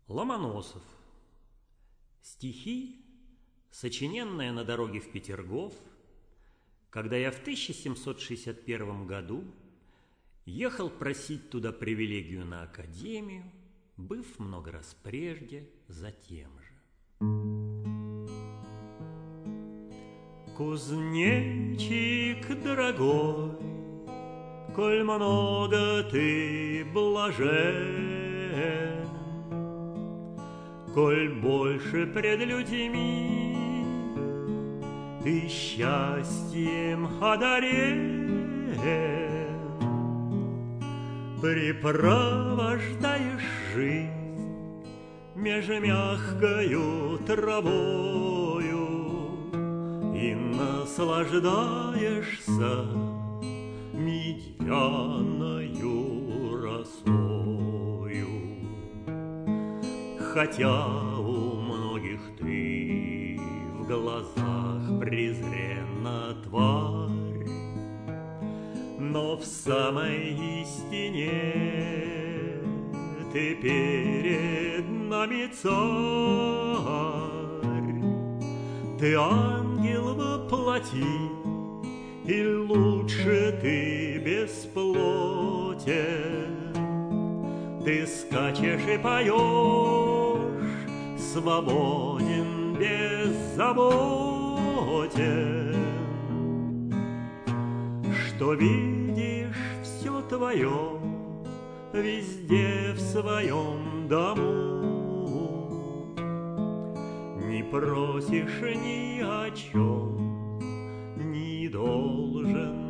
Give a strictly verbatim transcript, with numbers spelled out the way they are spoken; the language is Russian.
Ломоносов. Стихи, сочиненные на дороге в Петергоф, когда я в тысяча семьсот шестьдесят первом году ехал просить туда привилегию на академию, быв много раз прежде за тем же. Кузнечик дорогой, коль много ты блажен, коль больше пред людьми ты счастьем одарен, припровождаешь жизнь меж мягкою травою и наслаждаешься медяною росою. Хотя у многих ты в глазах презренна тварь, но в самой истине ты перед нами царь. Ты ангел воплоти, и лучше ты бесплотен. Ты скачешь и поешь, свободен, беззаботен. Что видишь все твое везде в своем дому, не просишь ни о чем, не должен